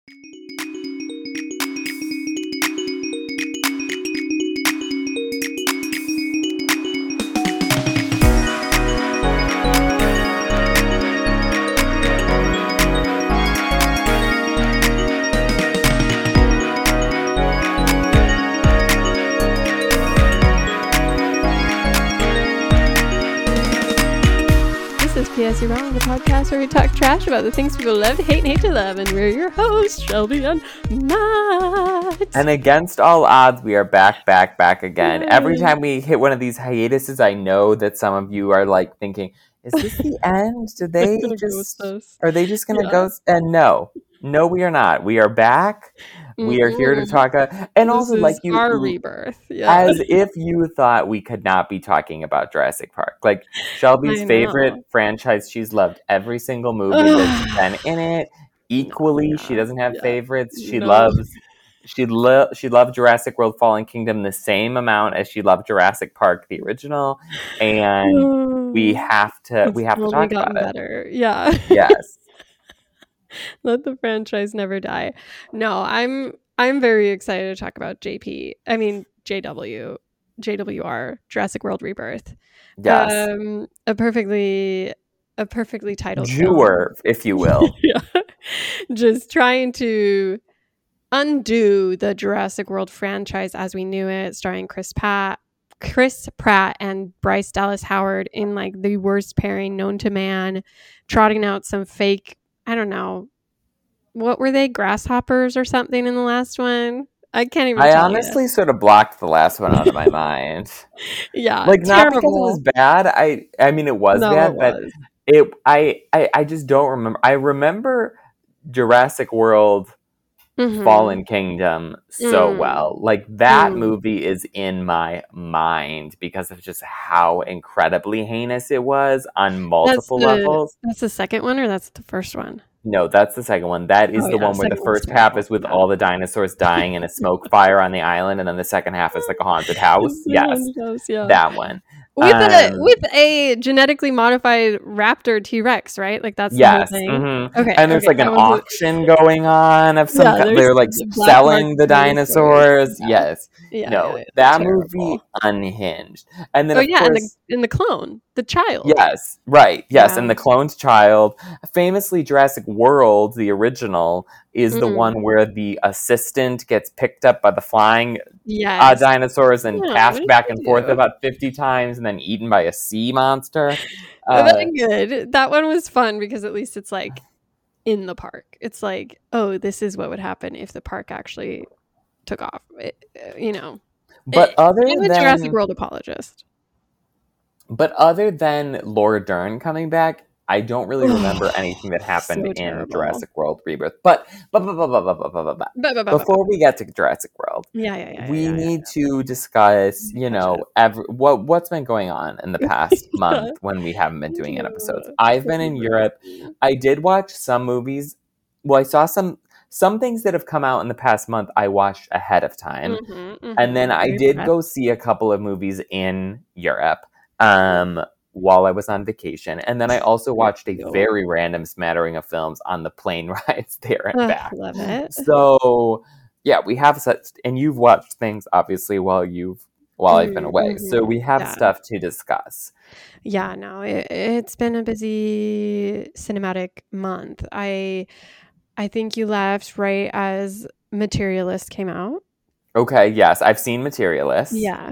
P.S. You're Wrong, the podcast where we talk trash about the things people love to hate and hate to love, and we're your hosts, Shelby and Matt. And against all odds, we are back again. Yay. Every time we hit one of these hiatuses, I know that some of you are like thinking, is this the end? Are they just going to ghost? And no, we are not. We are back. We are here to talk. And this also, is like you, our rebirth. Yeah. As if you thought we could not be talking about Jurassic Park. Like Shelby's favorite franchise. She's loved every single movie that's been in it equally. She doesn't have favorites. She loved Jurassic World: Fallen Kingdom the same amount as she loved Jurassic Park the original, and we have to talk about it. Better. Yeah. Yes. Let the franchise never die. No, I'm very excited to talk about JWR, Jurassic World Rebirth. Yes. A perfectly titled Jewer, if you will. Yeah. Just trying to undo the Jurassic World franchise as we knew it, starring Chris Pratt and Bryce Dallas Howard in like the worst pairing known to man, trotting out some fake, I don't know, what were they, grasshoppers or something in the last one? I can't even tell you. I honestly sort of blocked the last one out of my mind. Yeah. Like, not because it was bad. I mean, it was bad, but I just don't remember. I remember Jurassic World Fallen Kingdom so well. Like, that movie is in my mind because of just how incredibly heinous it was on multiple levels. That's the second one, or that's the first one? No, that's the second one. That is the one where the first half is with all the dinosaurs dying in a smoke fire on the island, and then the second half is like a haunted house. Yes, that one. With a genetically modified raptor T-Rex, right? Like that's the whole thing. Mm-hmm. Okay, and there's like an auction going on of some kind. They're like selling the dinosaurs. Yes. That movie unhinged. And then and the clone, the child. Yes, right. Yes, and the clone's child. Famously, Jurassic World, the original, is the one where the assistant gets picked up by the flying dinosaurs and passed back and forth about 50 times and then eaten by a sea monster. Very good. That one was fun because at least it's like in the park. It's like, oh, this is what would happen if the park actually took off. But other than Jurassic World apologist. But other than Laura Dern coming back, I don't really remember anything that happened in Jurassic World Rebirth. But before we get to Jurassic World, we need to discuss, what's been going on in the past month when we haven't been doing episodes. I've been in Europe. I did watch some movies. Well, I saw some things that have come out in the past month I watched ahead of time. And then I did go see a couple of movies in Europe. While I was on vacation. And then I also watched a very random smattering of films on the plane rides there and back. Love it. So, we have such, and you've watched things obviously while I've been away. So we have stuff to discuss. Yeah, no, it's been a busy cinematic month. I think you left right as Materialist came out. Okay, yes, I've seen Materialist. Yeah.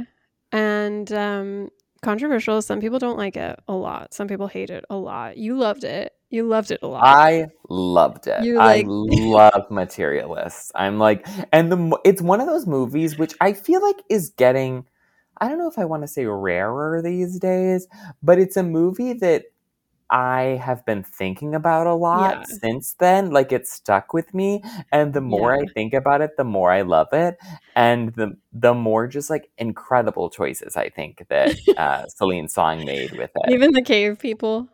And controversial. Some people don't like it a lot. Some people hate it a lot. You loved it. You loved it a lot. I loved it. I love Materialists. I'm like, and it's one of those movies which I feel like is getting, I don't know if I want to say rarer these days, but it's a movie that I have been thinking about a lot since then. Like, it stuck with me, and the more I think about it, the more I love it, and the more just like incredible choices I think that Celine Song made with it. Even the cave people.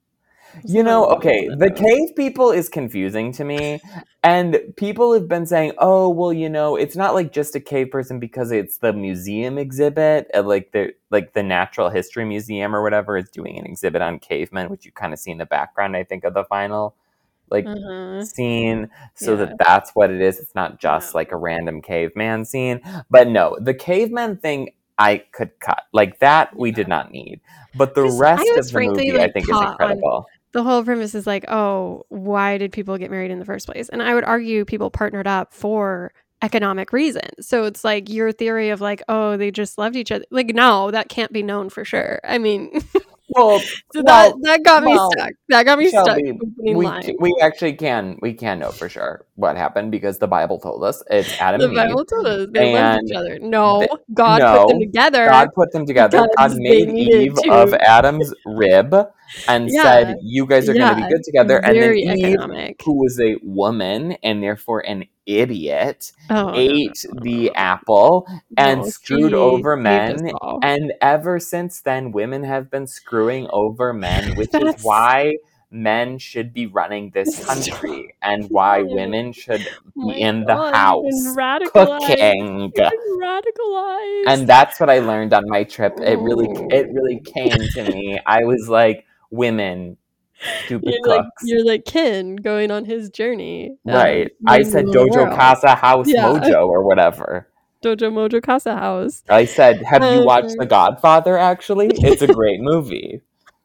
The cave people is confusing to me, and people have been saying, oh, well, it's not like just a cave person because it's the museum exhibit, like the Natural History Museum or whatever is doing an exhibit on cavemen, which you kind of see in the background, I think, of the final like scene, so that's what it is. It's not just like a random caveman scene. But no, the caveman thing I could cut. Like that we did not need. But the rest of the movie I think is incredible. The whole premise is like, oh, why did people get married in the first place? And I would argue people partnered up for economic reasons. So it's like your theory of like, oh, they just loved each other. Like, no, that can't be known for sure. I mean, well, so that got me stuck. That got me Shelby, stuck. We actually can know for sure what happened because the Bible told us. It's Adam and Eve. The Bible told us they loved each other. No, God put them together. God put them together. God made Eve of Adam's rib and said, "You guys are going to be good together." And then Eve, who was a woman and therefore an idiot, ate the apple and screwed over men. And ever since then, women have been screwing over men, which is why men should be running this country and why women should be in the house cooking. Radicalized. And that's what I learned on my trip. It really came to me. I was like, women, stupid cooks. You're like Ken going on his journey. Right. I said Dojo Casa House Mojo or whatever. Dojo Mojo Casa House. I said, have you watched The Godfather, actually? It's a great movie.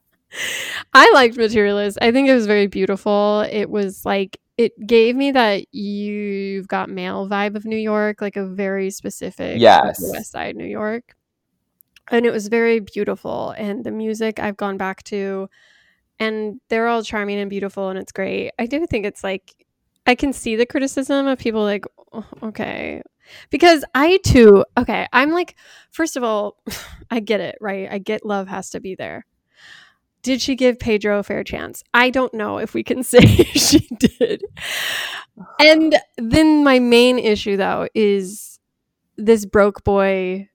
I liked Materialist. I think it was very beautiful. It was like, it gave me that You've Got Mail vibe of New York, like a very specific West Side New York. And it was very beautiful. And the music I've gone back to, and they're all charming and beautiful, and it's great. I do think it's like, I can see the criticism of people like, oh, okay. Because I'm like, first of all, I get it, right? I get love has to be there. Did she give Pedro a fair chance? I don't know if we can say she did. And then my main issue, though, is this broke boy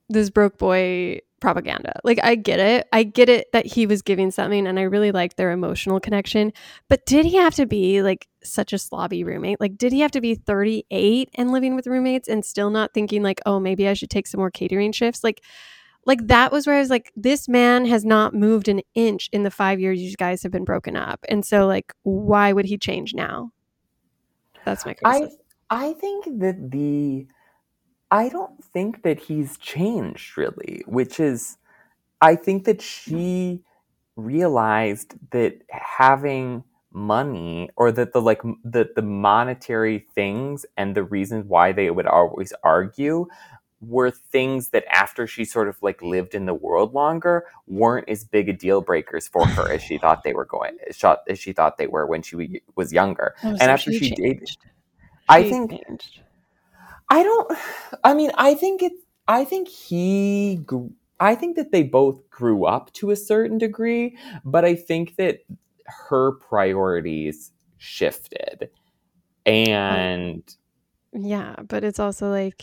propaganda. Like, I get it. I get it that he was giving something, and I really like their emotional connection. But did he have to be like such a slobby roommate? Like, did he have to be 38 and living with roommates and still not thinking like, oh, maybe I should take some more catering shifts? Like that was where I was like, this man has not moved an inch in the 5 years you guys have been broken up. And so like, why would he change now? That's my criticism. I think that I don't think that he's changed really, which is, I think that she realized that having money or that the monetary things and the reasons why they would always argue were things that after she sort of like lived in the world longer weren't as big a deal breakers for her as she thought they were when she was younger. And so after she dated, I think that they both grew up to a certain degree, but I think that her priorities shifted. And yeah, but it's also like,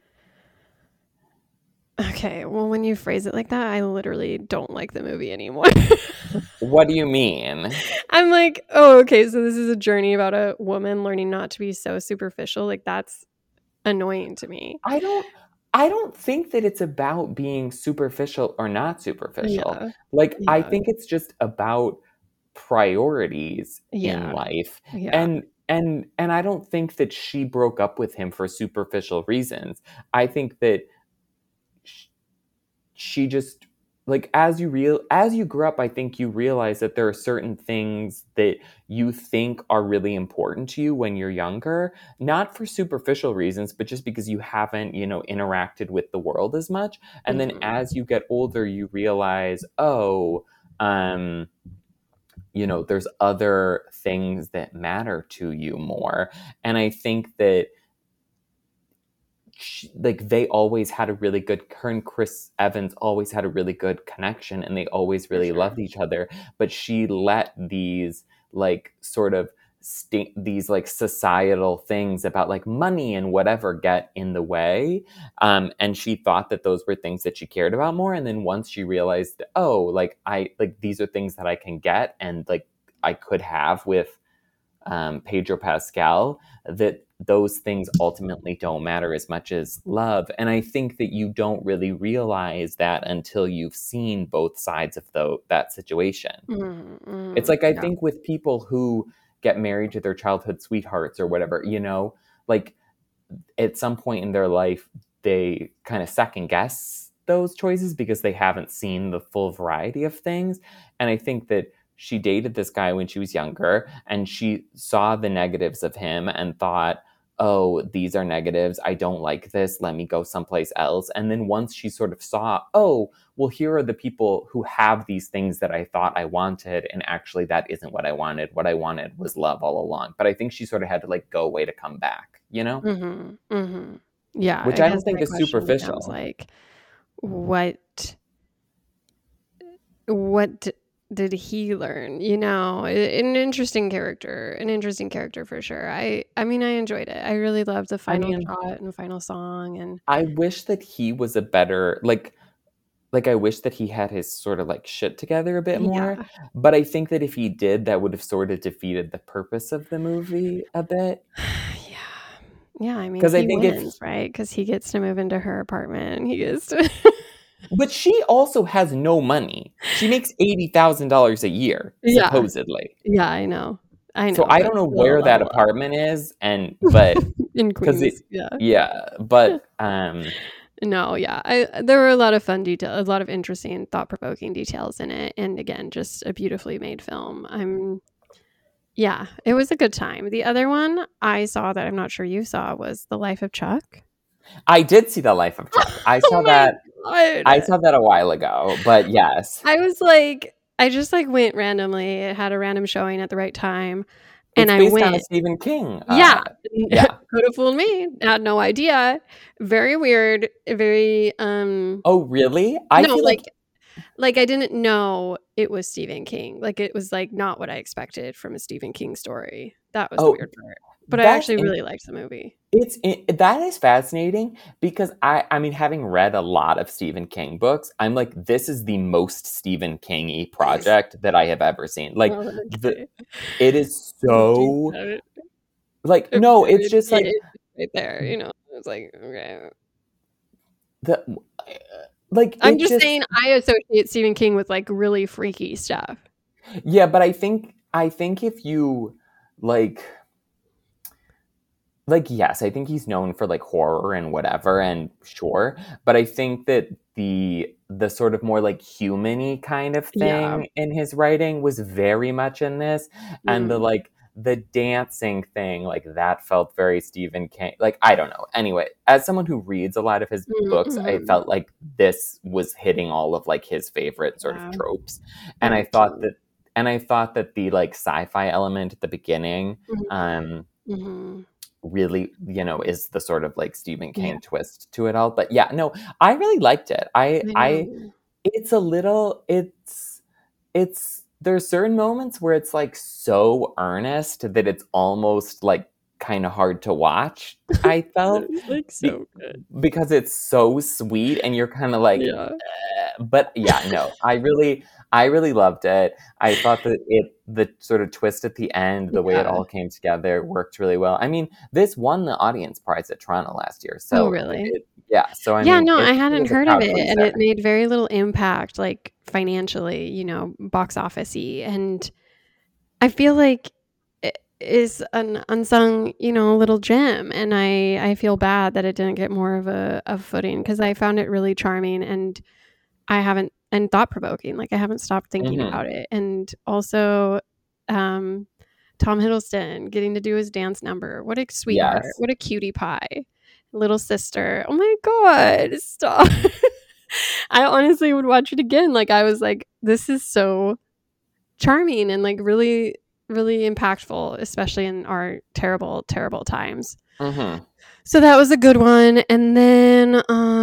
okay, well, when you phrase it like that, I literally don't like the movie anymore. What do you mean? I'm like, oh, okay, so this is a journey about a woman learning not to be so superficial. Like, that's annoying to me. I don't think that it's about being superficial or not superficial. I think it's just about priorities in life. And I don't think that she broke up with him for superficial reasons. I think that she just, like, as you grow up, I think you realize that there are certain things that you think are really important to you when you're younger, not for superficial reasons, but just because you haven't, interacted with the world as much. And then as you get older, you realize, there's other things that matter to you more. And I think that they always had her and Chris Evans always had a really good connection, and they always really loved each other. But she let these these societal things about money and whatever get in the way. And she thought that those were things that she cared about more. And then once she realized, these are things that I can get and I could have with Pedro Pascal, that those things ultimately don't matter as much as love. And I think that you don't really realize that until you've seen both sides of that situation. It's like, I think with people who get married to their childhood sweethearts or whatever, you know, like at some point in their life, they kind of second guess those choices because they haven't seen the full variety of things. And I think that she dated this guy when she was younger and she saw the negatives of him and thought, oh, these are negatives. I don't like this. Let me go someplace else. And then once she sort of saw, oh, well, here are the people who have these things that I thought I wanted. And actually, that isn't what I wanted. What I wanted was love all along. But I think she sort of had to like go away to come back, you know? Mm-hmm. Mm-hmm. Yeah. Which I don't think is superficial. Like, what did he learn? You know, an interesting character for sure. I mean, I enjoyed it. I really loved the final shot and final song. And I wish that he was a better, like I wish that he had his sort of like shit together a bit more. Yeah. But I think that if he did, that would have sort of defeated the purpose of the movie a bit. Yeah. I mean, he wins, right? Because he gets to move into her apartment and he gets to... But she also has no money. She makes $80,000 a year, supposedly. Yeah, I know. So I don't know where that apartment is, but in Queens. But no, yeah. There were a lot of fun details, a lot of interesting, thought-provoking details in it, and again, just a beautifully made film. Yeah, it was a good time. The other one I saw that I'm not sure you saw was The Life of Chuck. I did see The Life of Chuck. I saw that. God. I saw that a while ago, but yes. I was like, I just like went randomly. It had a random showing at the right time. And it's based on a Stephen King. Yeah. Could have fooled me. I had no idea. Very weird. Very Oh, really? I feel like I didn't know it was Stephen King. Like it was like not what I expected from a Stephen King story. That was the weird part. But I actually really liked the movie. That is fascinating because I mean, having read a lot of Stephen King books, I'm like, this is the most Stephen King-y project that I have ever seen. Like, it is so like, no, it's just like right there, you know. It's like, okay. I'm just saying, I associate Stephen King with like really freaky stuff. Yeah, but I think if you like, yes, I think he's known for like horror and whatever, and sure, but I think that the sort of more like human-y kind of thing in his writing was very much in this, and the dancing thing, like that felt very Stephen King. Like, I don't know. Anyway, as someone who reads a lot of his books, I felt like this was hitting all of like his favorite sort of tropes, and I thought that the like sci-fi element at the beginning, really, you know, is the sort of like Stephen King twist to it all. But yeah, no, I really liked it. It's a little, there's certain moments where it's like so earnest that it's almost like kind of hard to watch. I felt like so good because it's so sweet and you're kind of like, but yeah, no, I really loved it. I thought that the sort of twist at the end, the way it all came together worked really well. I mean, this won the audience prize at Toronto last year. So really? So I mean, I hadn't heard of it, and it made very little impact, like financially, you know, box office-y, and I feel like it is an unsung, you know, little gem, and I feel bad that it didn't get more of a footing because I found it really charming and thought-provoking. Like I haven't stopped thinking about it, and also Tom Hiddleston getting to do his dance number. What a sweetheart! Yes. What a cutie pie. Little sister. Oh my God, stop. I honestly would watch it again. Like I was like, this is so charming and like really, really impactful, especially in our terrible, terrible times. So that was a good one. And then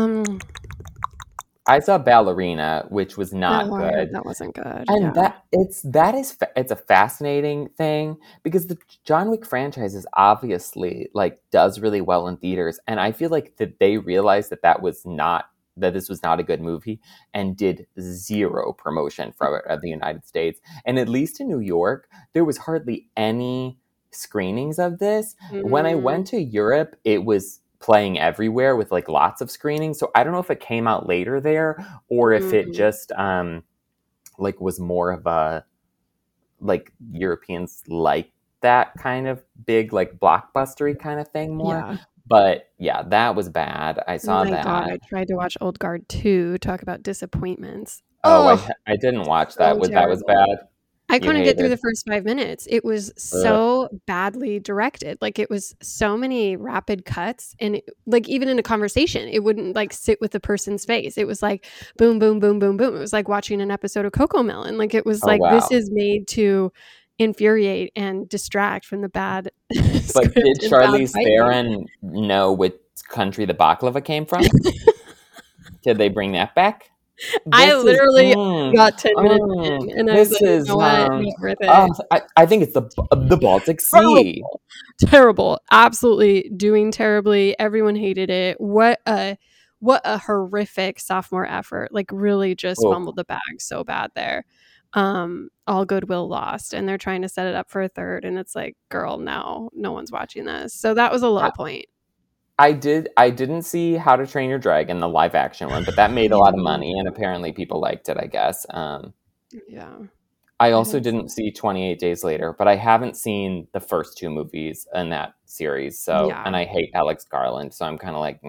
I saw Ballerina, which was not good. That wasn't good. And it's a fascinating thing because the John Wick franchise is obviously like does really well in theaters, and I feel like that they realized that this was not a good movie and did zero promotion for it at the United States. And at least in New York, there was hardly any screenings of this. When I went to Europe, it was playing everywhere with like lots of screenings. So I don't know if it came out later there or if it just like was more of a like Europeans like that kind of big, like, blockbustery kind of thing more. Yeah. But yeah, that was bad. I saw that. God, I tried to watch Old Guard 2, talk about disappointments. I didn't watch that. That was bad. I couldn't get through the first 5 minutes. It was so badly directed. Like, it was so many rapid cuts, and like, even in a conversation, it wouldn't like sit with the person's face. It was like boom, boom, boom, boom, boom. It was like watching an episode of CoComelon. Like, it was this is made to infuriate and distract from the bad. But did Charlize Theron know which country the baklava came from? Did they bring that back? I literally got 10 minutes in, and I was like, you know what? Not worth it. I think it's the Baltic Sea. Terrible. Absolutely doing terribly. Everyone hated it. What a horrific sophomore effort. Like, really just fumbled the bag so bad there. All goodwill lost, and they're trying to set it up for a third, and it's like, girl, no one's watching this. So that was a low point. I didn't see How to Train Your Dragon, the live action one, but that made a lot of money, and apparently people liked it, I guess. Yeah. I also didn't see 28 Days Later, but I haven't seen the first two movies in that series. So, and I hate Alex Garland, so I'm kind of like,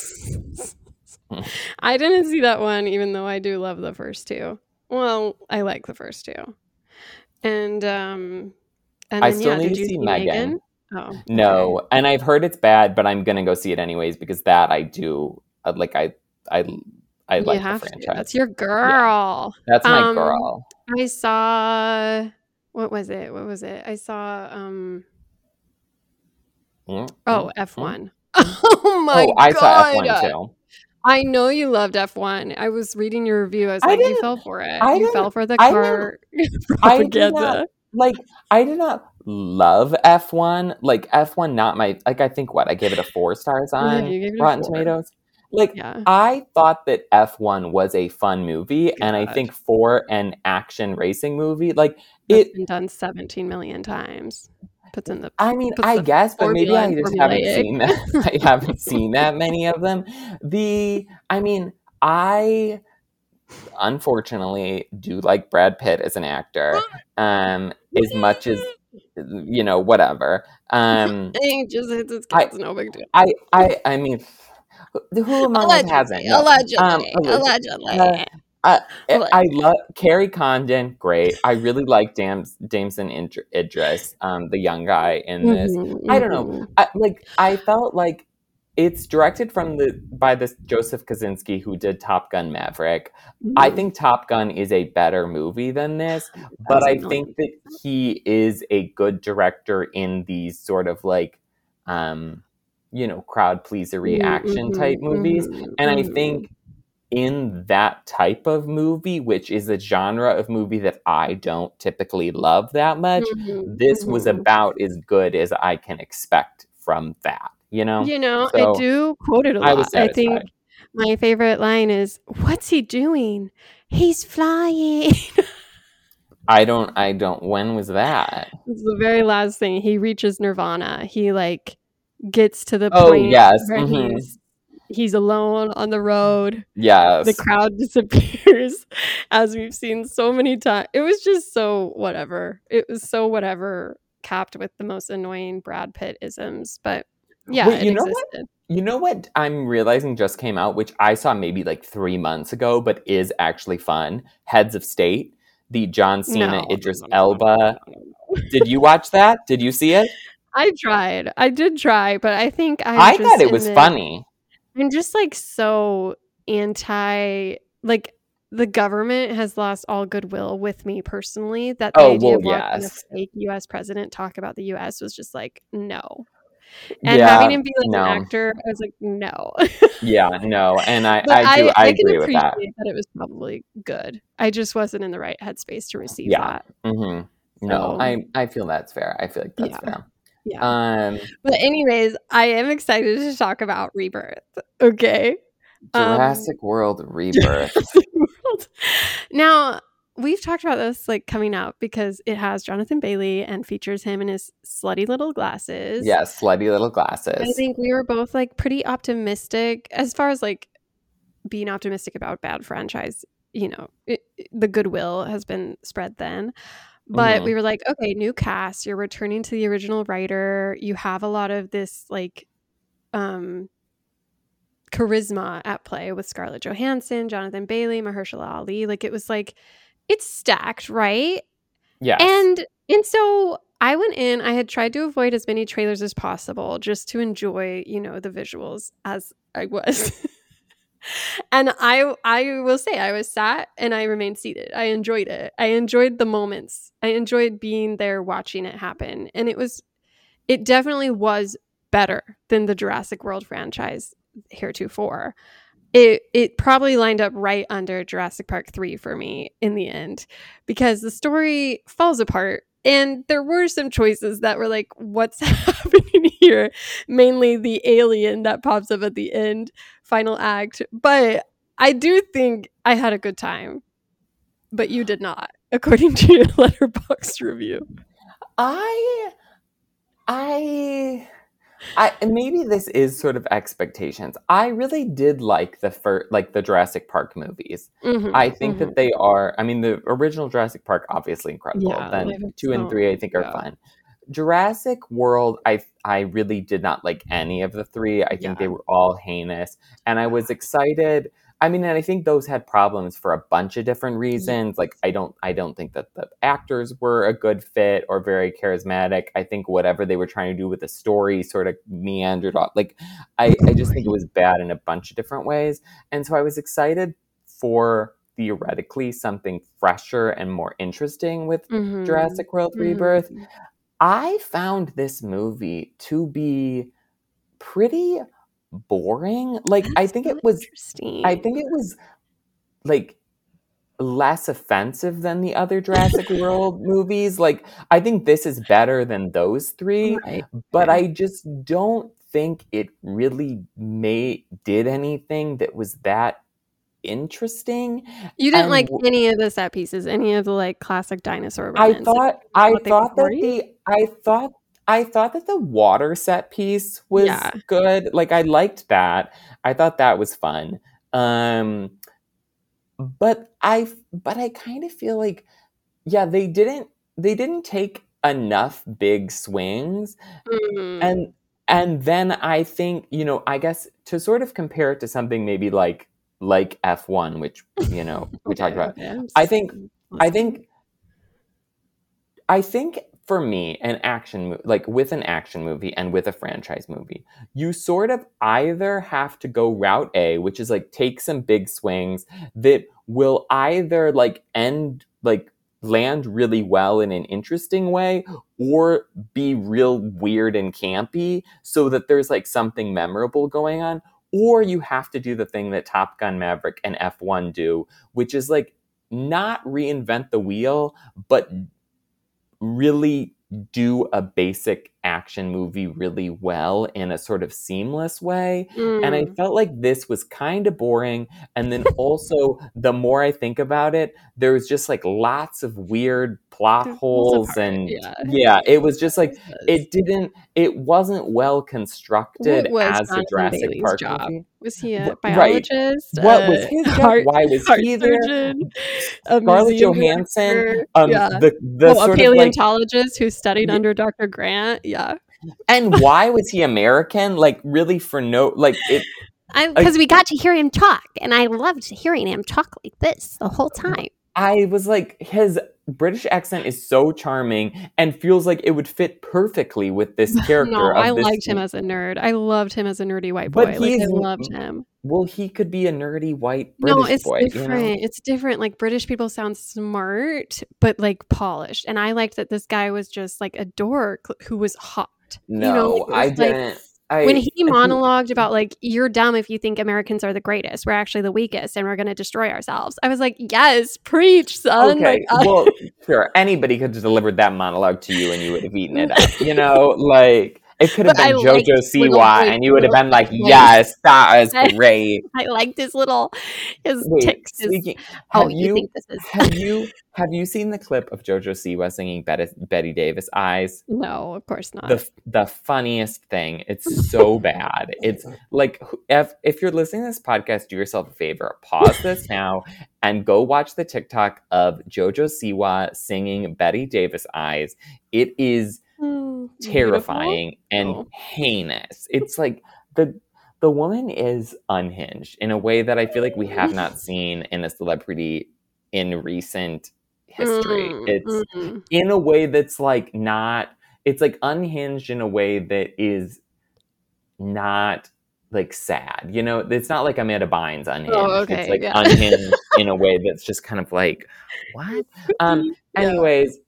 I didn't see that one, even though I do love the first two. Well, I like the first two. And I still need to see Megan. Oh, no, okay. And I've heard it's bad, but I'm gonna go see it anyways because that I do like. I like the franchise. That's your girl. Yeah. That's my girl. I saw what was it? I saw F1. Oh my god! I saw F1 too. I know you loved F1. I was reading your review. I was like, you fell for it. You fell for the car propaganda. I did not love F1. Like, F1, not my, like, I think I gave it a 4 stars on Rotten Tomatoes. Like, I thought that F1 was a fun movie, and I think for an action racing movie, like, it's been done 17 million times. I guess, but maybe I just haven't seen that. I haven't seen that many of them. I unfortunately do like Brad Pitt as an actor, as much as, whatever. He just hits his kids, no big deal. I mean, who among us hasn't? No. Allegedly. I love Carrie Condon. Great. I really like Damson Idris, the young guy in this. I don't know. I felt like it's directed by this Joseph Kosinski who did Top Gun Maverick. I think Top Gun is a better movie than this, but I think that he is a good director in these sort of like, crowd pleasery action type movies. And I think in that type of movie, which is a genre of movie that I don't typically love that much, this was about as good as I can expect from that. So, I do quote it a lot. I think my favorite line is, "What's he doing? He's flying." I don't. When was that? It's the very last thing. He reaches nirvana. He gets to the point where he's alone on the road. Yes. The crowd disappears, as we've seen so many times. It was just so whatever. It was so whatever, capped with the most annoying Brad Pitt isms. But yeah, it existed. You know what I'm realizing just came out, which I saw maybe 3 months ago, but is actually fun? Heads of State, the John Cena, Idris Elba. Did you watch that? Did you see it? I tried. I did try, but I think I thought it was funny. I'm just so anti, the government has lost all goodwill with me personally. That the idea of watching a fake U.S. president talk about the U.S. was just no. And having him be an actor, I was like, no. No. And I agree with that. That it was probably good. I just wasn't in the right headspace to receive that. Mm-hmm. No, I feel that's fair. I feel like that's fair. Yeah. But anyways, I am excited to talk about Rebirth. Okay. Jurassic World Rebirth. Now, we've talked about this coming out because it has Jonathan Bailey and features him in his slutty little glasses. Yes, slutty little glasses. I think we were both pretty optimistic as far as being optimistic about bad franchise. The goodwill has been spread then. But we were like, okay, new cast. You're returning to the original writer. You have a lot of this like charisma at play with Scarlett Johansson, Jonathan Bailey, Mahershala Ali. Like it was like, it's stacked, right? Yeah. And so I went in, I had tried to avoid as many trailers as possible just to enjoy, you know, the visuals as I was. And I will say I was sat and I remained seated. I enjoyed it. I enjoyed the moments. I enjoyed being there watching it happen. And it definitely was better than the Jurassic World franchise heretofore. It probably lined up right under Jurassic Park 3 for me in the end, because the story falls apart. And there were some choices that were like, what's happening here? Mainly the alien that pops up at the end, final act. But I do think I had a good time. But you did not, according to your Letterboxd review. Maybe this is sort of expectations. I really did like the Jurassic Park movies. I think that they are. I mean, the original Jurassic Park obviously incredible. Yeah, then 2 and 3 I think are fun. Jurassic World, I really did not like any of the 3. I think they were all heinous, and I was excited. I mean, and I think those had problems for a bunch of different reasons. Like, I don't think that the actors were a good fit or very charismatic. I think whatever they were trying to do with the story sort of meandered off. Like, I just think it was bad in a bunch of different ways. And so I was excited for theoretically something fresher and more interesting with Jurassic World Rebirth. I found this movie to be pretty boring. Like, I think it was like less offensive than the other Jurassic World movies. Like, I think this is better than those 3, but I just don't think it really did anything that was that interesting. You didn't like any of the set pieces, any of the like classic dinosaur runs. I thought that the water set piece was good. Like, I liked that. I thought that was fun. But I kind of feel like, they didn't take enough big swings. And then I think, you know, I guess to sort of compare it to something maybe like F1, which, you know, we talked about. I think for me, an action like with an action movie and with a franchise movie, you sort of either have to go route A, which is like take some big swings that will either like land really well in an interesting way or be real weird and campy so that there's like something memorable going on. Or you have to do the thing that Top Gun Maverick and F1 do, which is like not reinvent the wheel, but really do a basic action movie really well in a sort of seamless way. And I felt like this was kind of boring. And then also, the more I think about it, there was just like lots of weird plot holes. And it was just like, it wasn't well constructed as a Jurassic Park movie. Was he a biologist? What was his job? Why was he there? Scarlett Johansson, a paleontologist who studied under Dr. Grant. Yeah. And why was he American? Like, really for no, like it. Because we got to hear him talk, and I loved hearing him talk like this the whole time. I was like, his British accent is so charming and feels like it would fit perfectly with this character. No, I liked him as a nerd. I loved him as a nerdy white boy. I loved him. Well, he could be a nerdy white British boy. No, it's different. You know? It's different. Like, British people sound smart, but like polished. And I liked that this guy was just like a dork who was hot. No, you know, I didn't. When he monologued about like, you're dumb if you think Americans are the greatest, we're actually the weakest and we're going to destroy ourselves. I was like, yes, preach, son. Okay, well, sure. Anybody could have delivered that monologue to you and you would have eaten it up, you know, like, It could have been Jojo Siwa, and you would have been like, yes, that is great. I liked his tics. Have you seen the clip of Jojo Siwa singing Betty Davis Eyes? No, of course not. The funniest thing. It's so bad. It's like, if you're listening to this podcast, do yourself a favor. Pause this now and go watch the TikTok of Jojo Siwa singing Betty Davis Eyes. It is terrifying and heinous. It's like the woman is unhinged in a way that I feel like we have not seen in a celebrity in recent history. It's in a way that's like not, it's like unhinged in a way that is not like sad. You know, it's not like Amanda Bynes unhinged. Oh, okay, it's like unhinged in a way that's just kind of like, what? Anyways,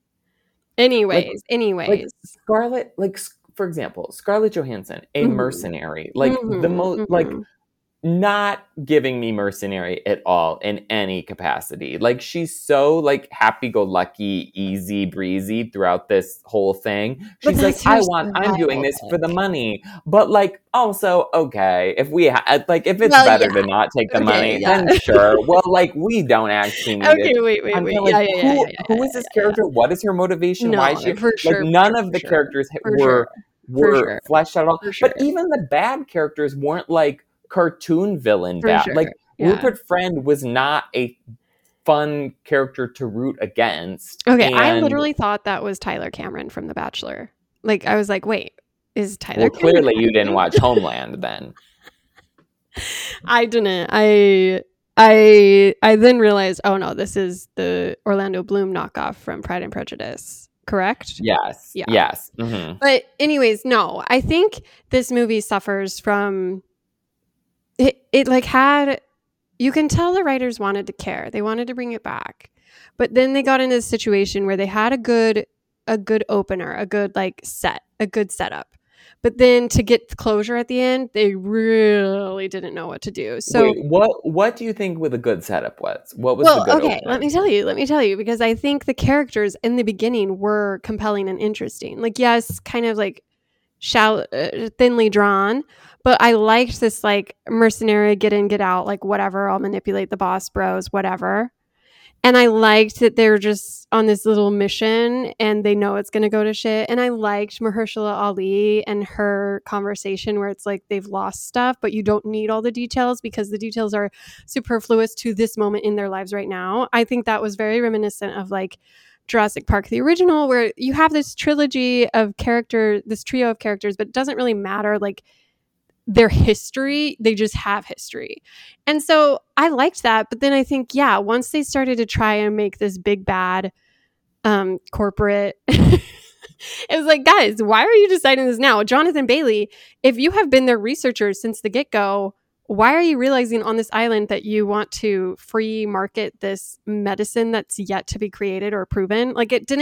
like Scarlett, like, for example, Scarlett Johansson, a mercenary, like the most, like, not giving me mercenary at all in any capacity. Like, she's so like happy-go-lucky, easy breezy throughout this whole thing. She's like, I'm doing this for the money, but like, also, okay, if we if it's better to not take the money, then sure. Well, like, we don't actually need it. Wait. Like, who is this character? What is her motivation? Why is she like none of the characters were fleshed out at all. But even the bad characters weren't like cartoon villain bad. Like, Rupert Friend was not a fun character to root against. Okay, I literally thought that was Tyler Cameron from The Bachelor. Like, I was like, wait, is Tyler Cameron? Clearly you didn't watch Homeland then. I didn't. I then realized, oh no, this is the Orlando Bloom knockoff from Pride and Prejudice. Correct? Yes. Yeah. Yes. Mm-hmm. But anyways, no, I think this movie suffers from it like had, you can tell the writers wanted to care. They wanted to bring it back. But then they got into this situation where they had a good opener, a good setup. But then to get closure at the end, they really didn't know what to do. So wait, what do you think with a good setup was? What was the good opener? Let me tell you, because I think the characters in the beginning were compelling and interesting. Like, yes, kind of like thinly drawn, but I liked this like mercenary, get in, get out, like whatever, I'll manipulate the boss bros, whatever. And I liked that they're just on this little mission and they know it's going to go to shit. And I liked Mahershala Ali and her conversation where it's like they've lost stuff, but you don't need all the details because the details are superfluous to this moment in their lives right now. I think that was very reminiscent of like Jurassic Park, the original, where you have this trilogy of this trio of characters, but it doesn't really matter like their history. They just have history. And so I liked that. But then I think, once they started to try and make this big bad corporate, it was like, guys, why are you deciding this now? Jonathan Bailey, if you have been their researchers since the get-go, why are you realizing on this island that you want to free market this medicine that's yet to be created or proven? Like, it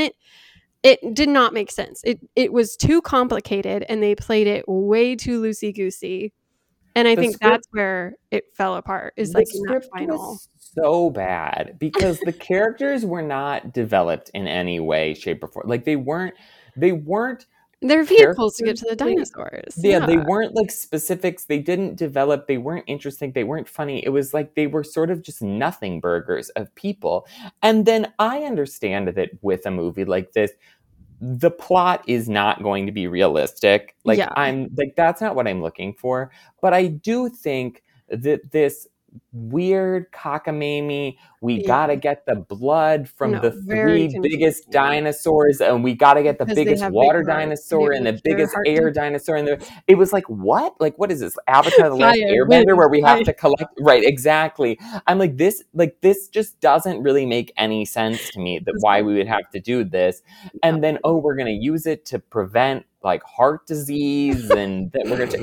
did not make sense. It was too complicated and they played it way too loosey-goosey. And I think that's where it fell apart, is like in that final. Was so bad because the characters were not developed in any way, shape, or form. Like, they weren't they're vehicles to get to the dinosaurs. Yeah, they weren't like specifics. They didn't develop. They weren't interesting. They weren't funny. It was like they were sort of just nothing burgers of people. And then I understand that with a movie like this, the plot is not going to be realistic. Like, I'm like, that's not what I'm looking for. But I do think that this weird cockamamie, we gotta get the blood from the three biggest dinosaurs, and we gotta get the biggest water dinosaur and the biggest air dinosaur, and it was like, what is this, Avatar the Last Airbender, where we have to collect, right? Exactly. I'm like, this just doesn't really make any sense to me, that why we would have to do this. And then we're gonna use it to prevent like heart disease, and that we're gonna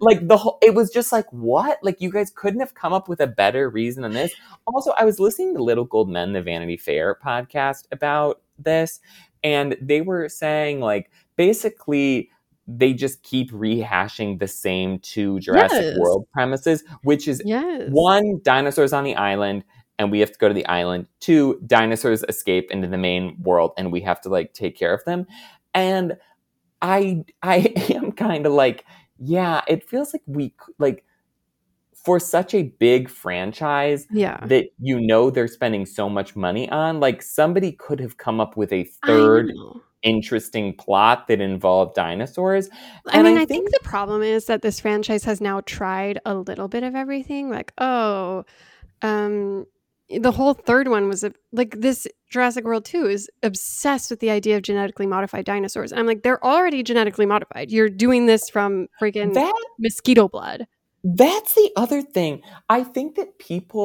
it was just like, what? Like, you guys couldn't have come up with a better reason than this. Also, I was listening to Little Gold Men, the Vanity Fair podcast, about this, and they were saying like, basically they just keep rehashing the same two Jurassic World premises, which is one, dinosaurs on the island and we have to go to the island. 2, dinosaurs escape into the main world and we have to like take care of them. And I am kind of like, yeah, it feels like we like for such a big franchise that they're spending so much money on, like somebody could have come up with a third interesting plot that involved dinosaurs. I think the problem is that this franchise has now tried a little bit of everything. Like, the whole third one was like this Jurassic World 2 is obsessed with the idea of genetically modified dinosaurs. And I'm like, they're already genetically modified. You're doing this from freaking mosquito blood. That's the other thing. I think that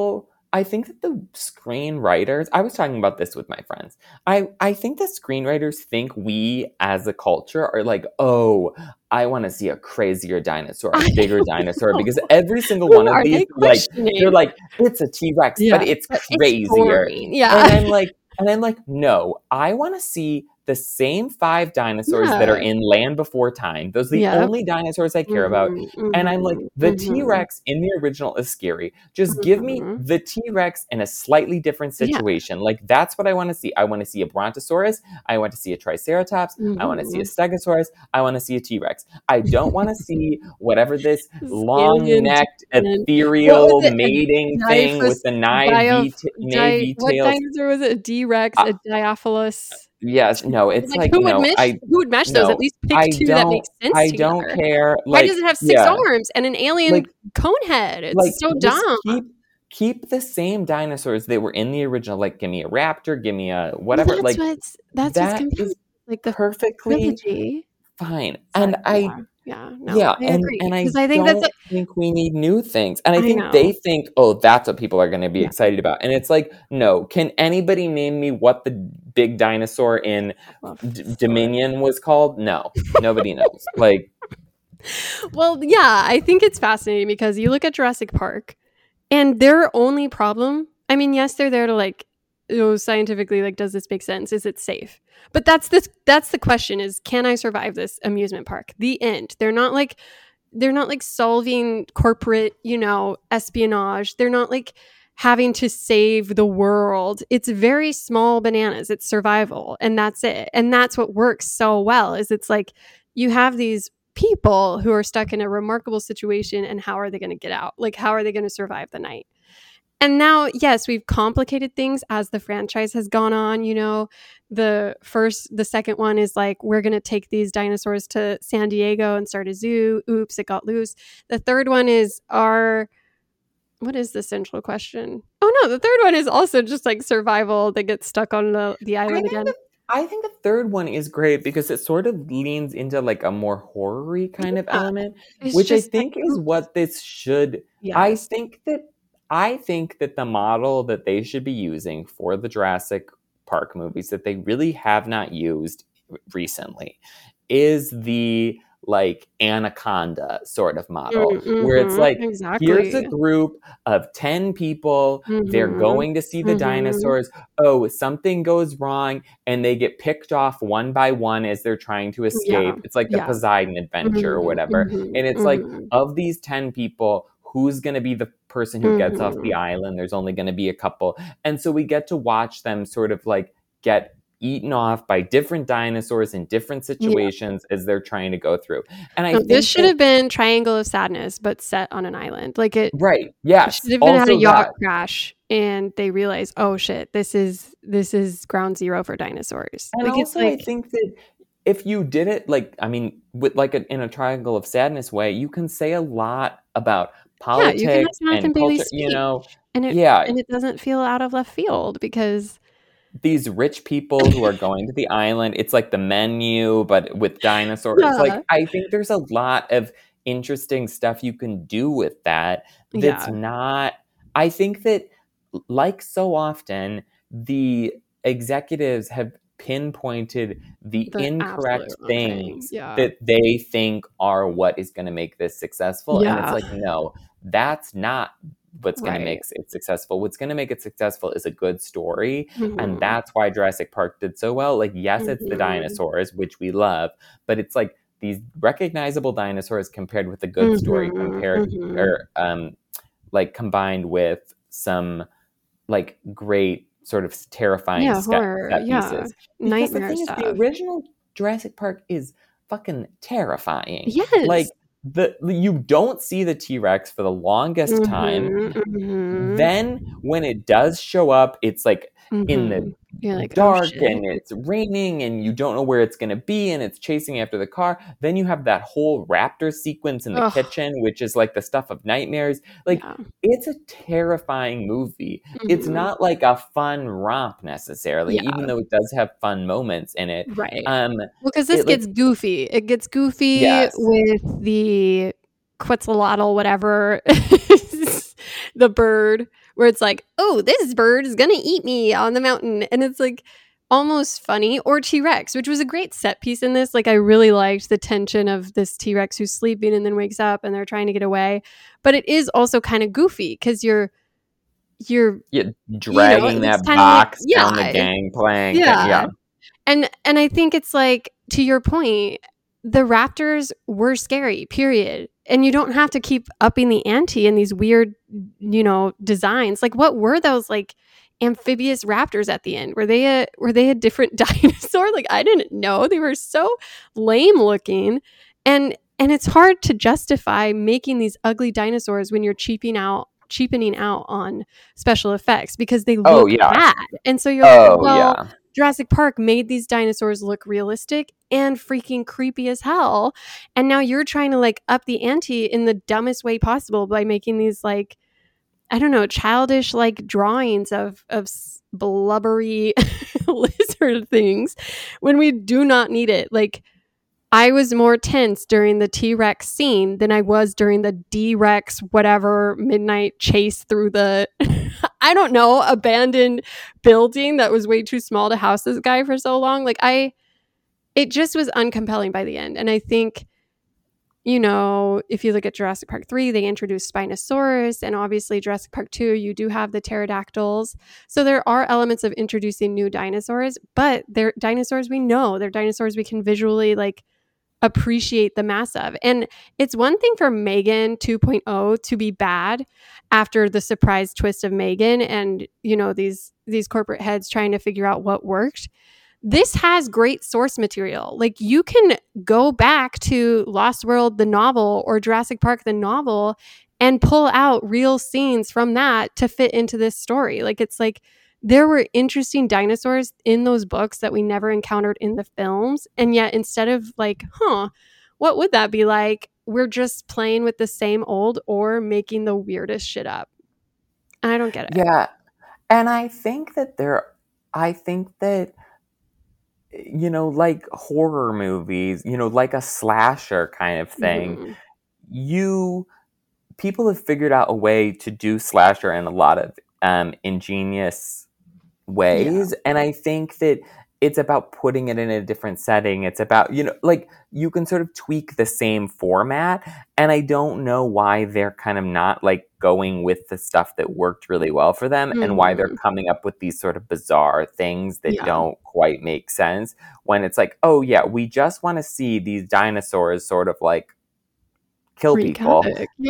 the screenwriters, I was talking about this with my friends. I think the screenwriters think we as a culture are like, oh, I want to see a crazier dinosaur, a bigger dinosaur, because every single one of these, like, they're like, it's a T-Rex, but it's crazier. And I'm like, no, I want to see the same 5 dinosaurs that are in Land Before Time. Those are the only dinosaurs I care about. And I'm like, the T-Rex in the original is scary. Just give me the T-Rex in a slightly different situation. Like, that's what I want to see. I want to see a Brontosaurus. I want to see a Triceratops. I want to see a Stegosaurus. I want to see a T-Rex. I don't want to see whatever this long-necked, ethereal mating thing with the Na'vi tails. What dinosaur was it? A D-Rex, a Dilophosaurus? Yes, no, it's like who would mesh those? At least pick 2 that make sense I together. Don't care. Why does it have 6 arms and an alien cone head? It's so dumb. Keep the same dinosaurs that were in the original. Like, give me a raptor, give me a whatever. Well, that's what's like the perfectly trilogy. Fine. And I agree. And I don't think we need new things. And I think they think, oh, that's what people are going to be excited about. And it's like, no. Can anybody name me what the big dinosaur in Dominion was called? No, nobody knows. Like, well, yeah, I think it's fascinating because you look at Jurassic Park, and their only problem. I mean, yes, they're there to like, scientifically, like, does this make sense? Is it safe? But that's the question: is can I survive this amusement park? The end. They're not like solving corporate, espionage. They're not like having to save the world. It's very small bananas. It's survival, and that's it. And that's what works so well. Is it's like you have these people who are stuck in a remarkable situation, and how are they going to get out? Like, how are they going to survive the night? And now, yes, we've complicated things as the franchise has gone on. The second one is like, we're going to take these dinosaurs to San Diego and start a zoo. Oops, it got loose. The third one is what is the central question? Oh no, the third one is also just like survival. They get stuck on the island again. I think the third one is great because it sort of leans into like a more horror-y kind of element, which I think is what this should. Yes. I think that the model that they should be using for the Jurassic Park movies that they really have not used recently is the like Anaconda sort of model, where it's like, here's a group of 10 people, they're going to see the dinosaurs, something goes wrong, and they get picked off one by one as they're trying to escape. It's like the Poseidon Adventure or whatever. And it's like, of these 10 people, who's going to be the person who gets off the island? There's only going to be a couple. And so we get to watch them sort of like get eaten off by different dinosaurs in different situations as they're trying to go through. And I think this should have been Triangle of Sadness, but set on an island. Like it, right? Yes. It should have been had a yacht crash, and they realize, oh shit, this is ground zero for dinosaurs. And like, also, I think that if you did it, like, I mean, with like in a Triangle of Sadness way, you can say a lot about politics and culture, and it doesn't feel out of left field because these rich people who are going to the island, it's like the Menu, but with dinosaurs. Like, I think there's a lot of interesting stuff you can do with that. That's not. I think that, like so often, the executives have pinpointed the incorrect things that they think are what is going to make this successful. And it's like, no, that's not what's going to make it successful. What's going to make it successful is a good story. And that's why Jurassic Park did so well. Like, yes, it's the dinosaurs, which we love, but it's like these recognizable dinosaurs compared with a good story like combined with some like great sort of terrifying set pieces. Nightmare stuff. The original Jurassic Park is fucking terrifying. Yes. Like, you don't see the T-Rex for the longest time. Mm-hmm. Then when it does show up, it's like in the like, dark and it's raining and you don't know where it's going to be and it's chasing after the car. Then you have that whole raptor sequence in the kitchen, which is like the stuff of nightmares. Like, it's a terrifying movie. It's not like a fun romp necessarily, even though it does have fun moments in it. Right. Well, because this gets goofy. It gets goofy with the Quetzalcoatl, whatever, the bird, where it's like, oh, this bird is going to eat me on the mountain. And it's like almost funny. Or T-Rex, which was a great set piece in this. Like, I really liked the tension of this T-Rex who's sleeping and then wakes up and they're trying to get away. But it is also kind of goofy because you're dragging that box down the gangplank. Yeah. And I think it's like, to your point, the raptors were scary, period. And you don't have to keep upping the ante in these weird, designs. Like, what were those like amphibious raptors at the end? Were they a different dinosaur? Like, I didn't know. They were so lame looking. And it's hard to justify making these ugly dinosaurs when you're cheapening out on special effects because they look bad. And so you're Jurassic Park made these dinosaurs look realistic and freaking creepy as hell. And now you're trying to like up the ante in the dumbest way possible by making these like, I don't know, childish like drawings of blubbery lizard things when we do not need it. Like, I was more tense during the T-Rex scene than I was during the D-Rex whatever midnight chase through the, I don't know, abandoned building that was way too small to house this guy for so long. Like, it just was uncompelling by the end. And I think, if you look at Jurassic Park 3, they introduced Spinosaurus, and obviously Jurassic Park 2, you do have the pterodactyls. So there are elements of introducing new dinosaurs, but they're dinosaurs we know. They're dinosaurs we can visually like appreciate the mass of. And it's one thing for Megan 2.0 to be bad after the surprise twist of Megan and, these corporate heads trying to figure out what worked. This has great source material. Like, you can go back to Lost World, the novel, or Jurassic Park, the novel, and pull out real scenes from that to fit into this story. Like, it's like, there were interesting dinosaurs in those books that we never encountered in the films. And yet, instead of like, what would that be like? We're just playing with the same old or making the weirdest shit up. And I don't get it. Yeah. And I think that like horror movies, like a slasher kind of thing, people have figured out a way to do slasher in a lot of ingenious ways. And I think that it's about putting it in a different setting. It's about, like, you can sort of tweak the same format. And I don't know why they're kind of not like going with the stuff that worked really well for them and why they're coming up with these sort of bizarre things that don't quite make sense when it's like, oh yeah, we just want to see these dinosaurs sort of like kill people.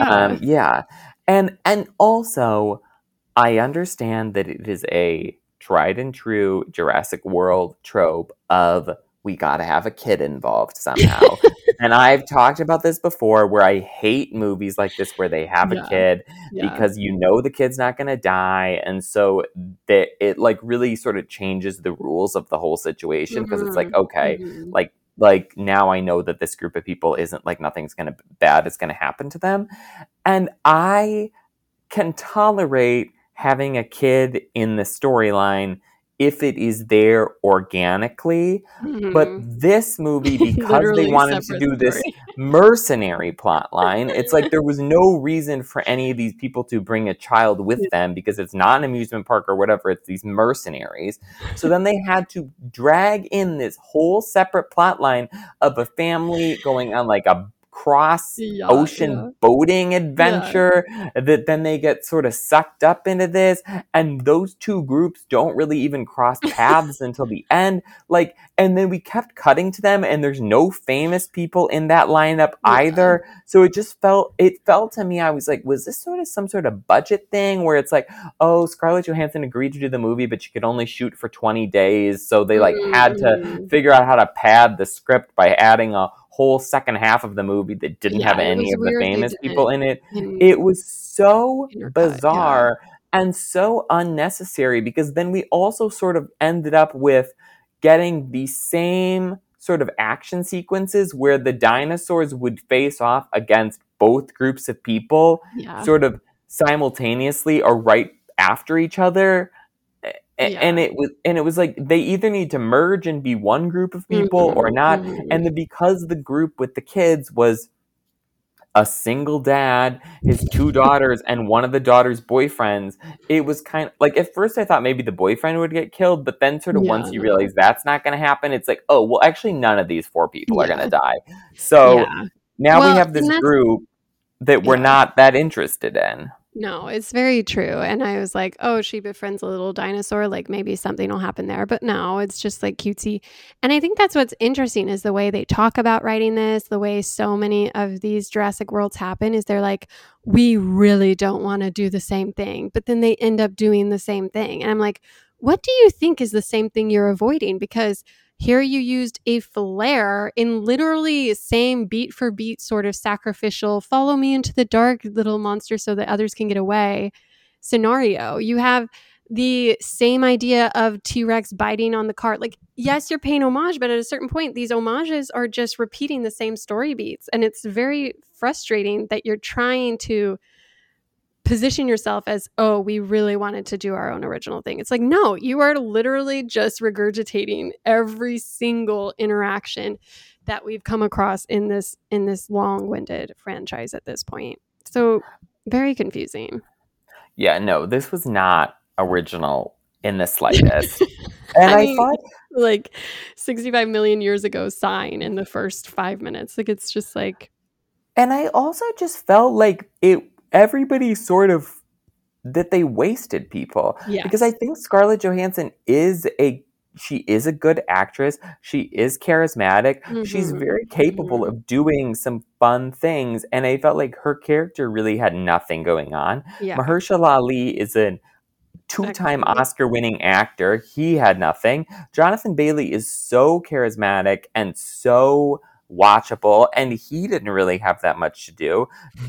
And also I understand that it is a tried and true Jurassic World trope of we gotta have a kid involved somehow. And I've talked about this before where I hate movies like this where they have a kid because the kid's not gonna die, and so it like really sort of changes the rules of the whole situation because it's like, okay, like now I know that this group of people isn't like nothing's bad is gonna happen to them. And I can tolerate having a kid in the storyline if it is there organically. But this movie, because they wanted to do this mercenary plot line, it's like there was no reason for any of these people to bring a child with them because it's not an amusement park or whatever, it's these mercenaries. So then they had to drag in this whole separate plot line of a family going on like a ocean boating adventure that then they get sort of sucked up into this, and those two groups don't really even cross paths until the end, like, and then we kept cutting to them and there's no famous people in that lineup either. So it felt to me, I was like, was this sort of some sort of budget thing where it's like, oh, Scarlett Johansson agreed to do the movie but she could only shoot for 20 days, so they like had to figure out how to pad the script by adding a whole second half of the movie that didn't have any of the famous people in it. Mm-hmm. It was so bizarre and so unnecessary, because then we also sort of ended up with getting the same sort of action sequences where the dinosaurs would face off against both groups of people sort of simultaneously or right after each other. And it was like they either need to merge and be one group of people or not. And because the group with the kids was a single dad, his two daughters, and one of the daughter's boyfriends, it was kind of like, at first I thought maybe the boyfriend would get killed, but then sort of once you realize that's not going to happen, it's like, oh, well, actually none of these four people are going to die. So now we have this group that we're not that interested in. No, it's very true. And I was like, oh, she befriends a little dinosaur, like maybe something will happen there. But no, it's just like cutesy. And I think that's what's interesting is the way they talk about writing this, the way so many of these Jurassic Worlds happen is they're like, we really don't want to do the same thing. But then they end up doing the same thing. And I'm like, what do you think is the same thing you're avoiding? Because here you used a flare in literally same beat for beat sort of sacrificial, follow me into the dark, little monster, so that others can get away scenario. You have the same idea of T-Rex biting on the cart. Like, yes, you're paying homage, but at a certain point, these homages are just repeating the same story beats. And it's very frustrating that you're trying to position yourself as, oh, we really wanted to do our own original thing. It's like, no, you are literally just regurgitating every single interaction that we've come across in this long-winded franchise at this point. So very confusing. Yeah, no, this was not original in the slightest. And I thought, like 65 million years ago sign in the first 5 minutes. Like, it's just like. And I also just felt like everybody sort of, that they wasted people. Yes. Because I think Scarlett Johansson is a good actress. She is charismatic. She's very capable of doing some fun things. And I felt like her character really had nothing going on. Mahershala Ali is a 2-time Oscar-winning actor. He had nothing. Jonathan Bailey is so charismatic and so watchable, and he didn't really have that much to do.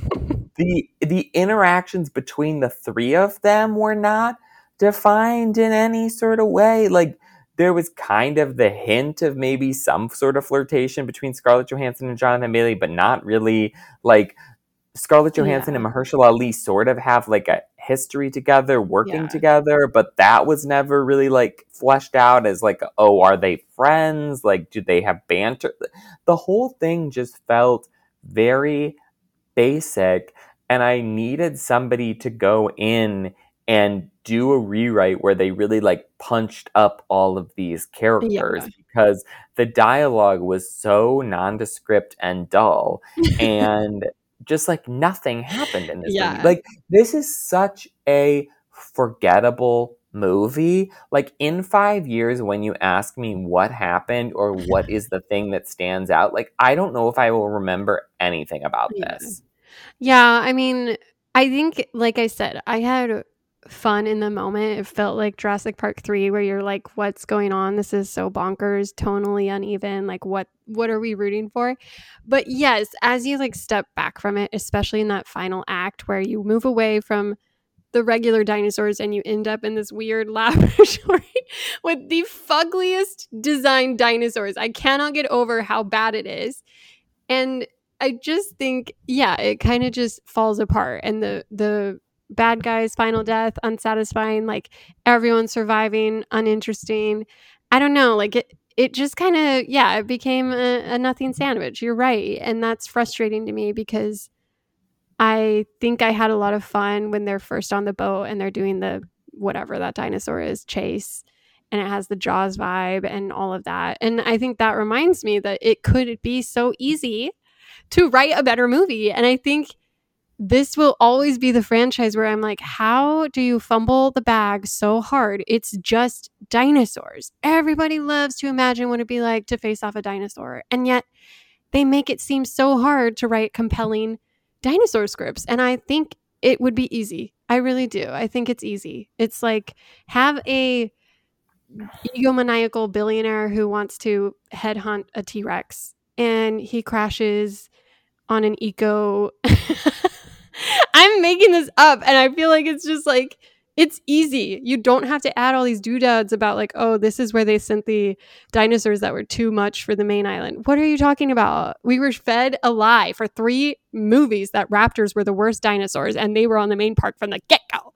The interactions between the three of them were not defined in any sort of way. Like, there was kind of the hint of maybe some sort of flirtation between Scarlett Johansson and Jonathan Bailey, but not really. Like, Scarlett Johansson and Mahershala Ali sort of have like a history together, working together, but that was never really like fleshed out as like, oh, are they friends? Like, do they have banter? The whole thing just felt very basic, and I needed somebody to go in and do a rewrite where they really like punched up all of these characters, because the dialogue was so nondescript and dull, and just like nothing happened in this movie. Like, this is such a forgettable movie. Like, in 5 years, when you ask me what happened or what is the thing that stands out, like, I don't know if I will remember anything about this. Yeah, I mean, I think, like I said, I had fun in the moment. It felt like Jurassic Park 3, where you're like, what's going on? This is so bonkers, tonally uneven. Like, what are we rooting for? But yes, as you like step back from it, especially in that final act where you move away from the regular dinosaurs and you end up in this weird laboratory with the fuggliest designed dinosaurs. I cannot get over how bad it is. And I just think, it kind of just falls apart. And the bad guy's final death, unsatisfying, like everyone surviving, uninteresting. I don't know, like it just kind of, it became a nothing sandwich. You're right. And that's frustrating to me, because I think I had a lot of fun when they're first on the boat and they're doing the whatever that dinosaur is chase, and it has the Jaws vibe and all of that. And I think that reminds me that it could be so easy to write a better movie. And I think this will always be the franchise where I'm like, how do you fumble the bag so hard? It's just dinosaurs. Everybody loves to imagine what it'd be like to face off a dinosaur. And yet they make it seem so hard to write compelling dinosaur scripts. And I think it would be easy. I really do. I think it's easy. It's like, have a egomaniacal billionaire who wants to headhunt a T-Rex and he crashes on an eco. I'm making this up, and I feel like it's just like, it's easy. You don't have to add all these doodads about like, oh, this is where they sent the dinosaurs that were too much for the main island. What are you talking about? We were fed a lie for 3 movies that raptors were the worst dinosaurs, and they were on the main park from the get-go.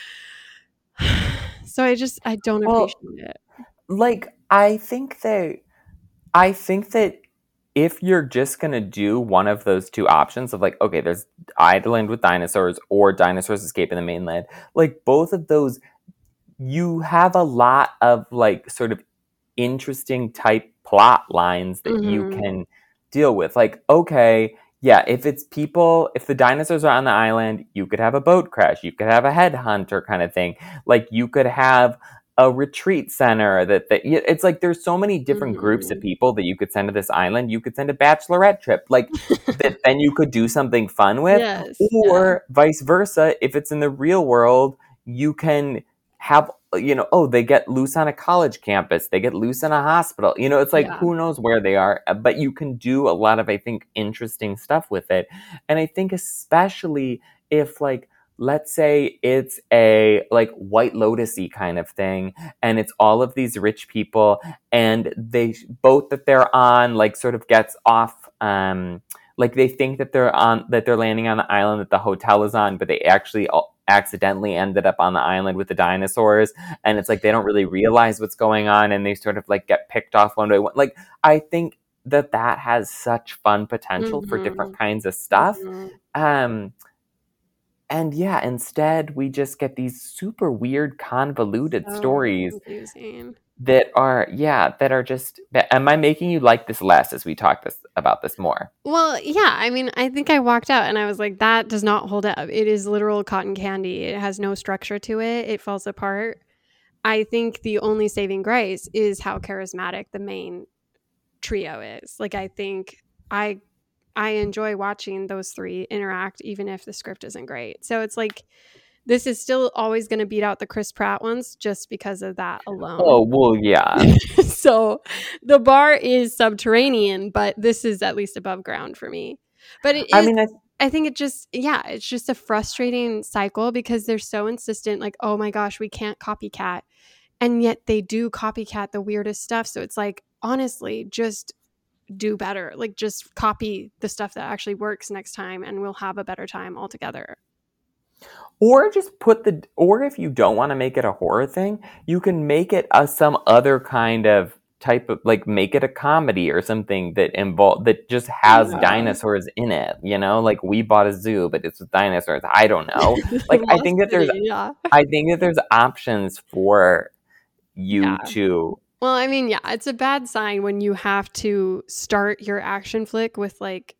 So I don't appreciate it. Like, I think that if you're just going to do one of those 2 options of like, okay, there's Island with dinosaurs or dinosaurs escaping the mainland, like both of those, you have a lot of like sort of interesting type plot lines that you can deal with. Like, okay, yeah, if the dinosaurs are on the island, you could have a boat crash, you could have a headhunter kind of thing. Like, you could have a retreat center that it's like there's so many different groups of people that you could send to this island. You could send a bachelorette trip, like that then you could do something fun with. Yes, or vice versa. If it's in the real world, you can have, they get loose on a college campus, they get loose in a hospital. It's like, who knows where they are, but you can do a lot of, I think, interesting stuff with it. And I think especially if, like, let's say it's a like White Lotus-y kind of thing, and it's all of these rich people, and they boat that they're on like sort of gets off, like they think that they're landing on the island that the hotel is on, but they actually accidentally ended up on the island with the dinosaurs, and it's like they don't really realize what's going on, and they sort of like get picked off one by one. Like, I think that has such fun potential for different kinds of stuff. And yeah, instead we just get these super weird, convoluted stories confusing. that are just. Am I making you like this less as we talk about this more? Well, yeah. I mean, I think I walked out and I was like, that does not hold up. It is literal cotton candy. It has no structure to it. It falls apart. I think the only saving grace is how charismatic the main trio is. Like, I think I enjoy watching those 3 interact, even if the script isn't great. So it's like, this is still always going to beat out the Chris Pratt ones just because of that alone. Oh, well, yeah. So the bar is subterranean, but this is at least above ground for me. But it is, I think it just, it's just a frustrating cycle because they're so insistent, like, oh my gosh, we can't copycat. And yet they do copycat the weirdest stuff. So it's like, honestly, just do better. Like, just copy the stuff that actually works next time, and we'll have a better time altogether. Or just or if you don't want to make it a horror thing, you can make it some other kind of type of, like, make it a comedy or something that just has dinosaurs in it, like We Bought a Zoo, but it's with dinosaurs. I don't know. Like, I think that there's options for you to. Well, I mean, it's a bad sign when you have to start your action flick with like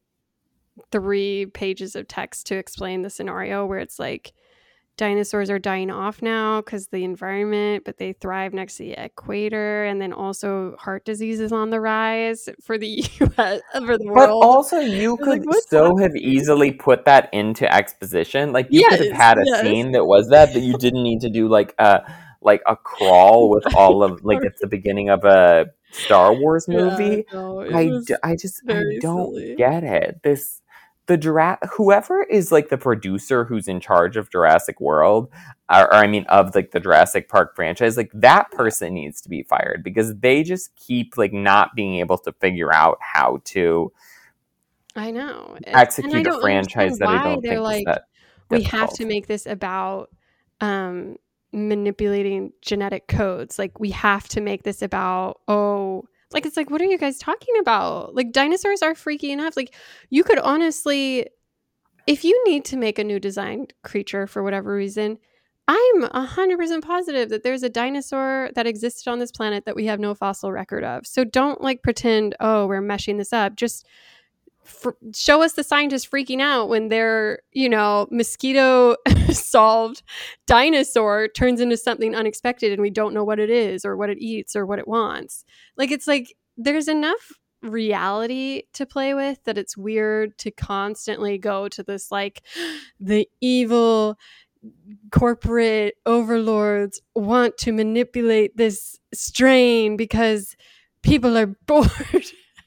3 pages of text to explain the scenario where it's like, dinosaurs are dying off now because the environment, but they thrive next to the equator, and then also heart disease is on the rise for the US, for the world. But also, you could have easily put that into exposition. Like, you could have had a scene that was that you didn't need to do like a crawl with all of, like, it's the beginning of a Star Wars movie. I don't get it. Whoever is like the producer who's in charge of Jurassic World, or I mean of like the Jurassic Park franchise, like that person needs to be fired because they just keep like not being able to figure out how to. I know execute a franchise that I don't think is that difficult. We have to make this about manipulating genetic codes. Like, we have to make this about, like, it's like, what are you guys talking about? Like, dinosaurs are freaky enough. Like, you could honestly, if you need to make a new designed creature for whatever reason, I'm 100% positive that there's a dinosaur that existed on this planet that we have no fossil record of. So don't like pretend, we're meshing this up. Just show us the scientists freaking out when their, mosquito solved dinosaur turns into something unexpected and we don't know what it is or what it eats or what it wants. Like, it's like there's enough reality to play with that it's weird to constantly go to this, like, the evil corporate overlords want to manipulate this strain because people are bored.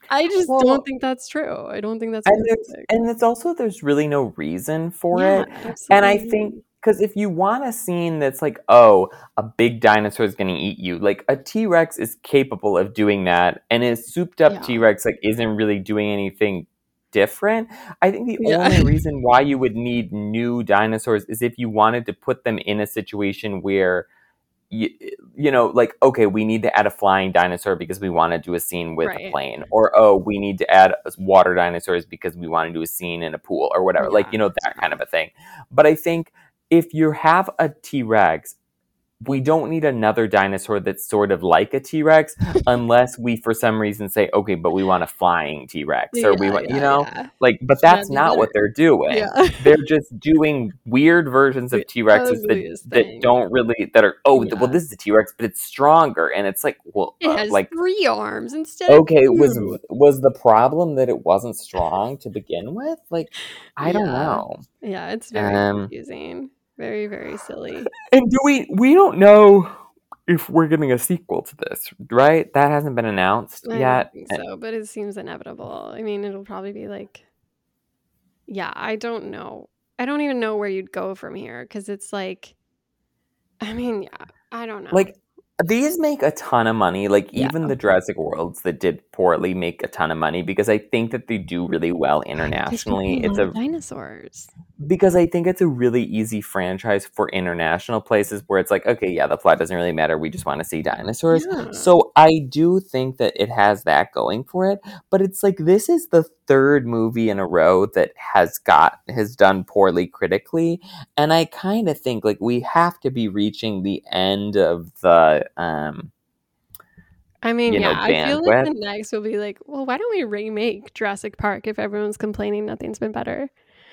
I just don't think that's true. I don't think that's realistic. And it's also, there's really no reason for it. Absolutely. And I think, because if you want a scene that's like, oh, a big dinosaur is going to eat you, like a T-Rex is capable of doing that, and a souped up T-Rex like isn't really doing anything different. I think the only reason why you would need new dinosaurs is if you wanted to put them in a situation where you know, like, okay, we need to add a flying dinosaur because we want to do a scene with a plane, or oh, we need to add water dinosaurs because we want to do a scene in a pool or whatever, like, you know, that kind of a thing. But I think if you have a T-Rex, we don't need another dinosaur that's sort of like a T-Rex unless we, for some reason, say, okay, but we want a flying T-Rex, or we want, you know, like, but that's not what they're doing. Yeah. They're just doing weird versions of T-Rexes that don't really, that are, well, this is a T-Rex, but it's stronger. And it's like, well, it has like 3 arms instead. Okay, was the problem that it wasn't strong to begin with? Like, I don't know. Yeah, it's very confusing. Very, very silly. And we don't know if we're getting a sequel to this, right? That hasn't been announced yet. I don't think so, but it seems inevitable. I mean, it'll probably be like, I don't know. I don't even know where you'd go from here, because it's like, I mean, I don't know. Like, these make a ton of money. Like, even the Jurassic Worlds that did poorly make a ton of money, because I think that they do really well internationally. It's dinosaurs. Because I think it's a really easy franchise for international places where it's like, okay, the plot doesn't really matter. We just want to see dinosaurs. Yeah. So I do think that it has that going for it. But it's like, this is the 3rd movie in a row that has done poorly critically. And I kind of think like we have to be reaching the end of the I mean, I feel like the next will be like, well, why don't we remake Jurassic Park if everyone's complaining nothing's been better?